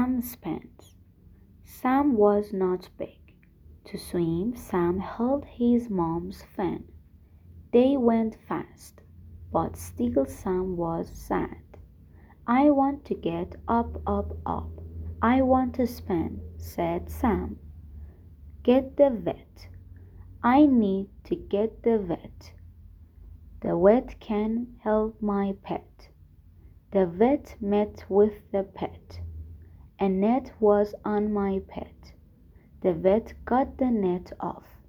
Sam spent. Sam was not big. To swim, Sam held his mom's fan. They went fast, but still Sam was sad. I want to get up, up, up. I want to spin, said Sam. Get the vet. I need to get the vet. The vet can help my pet. The vet met with the pet. A net was on my pet. The vet got the net off.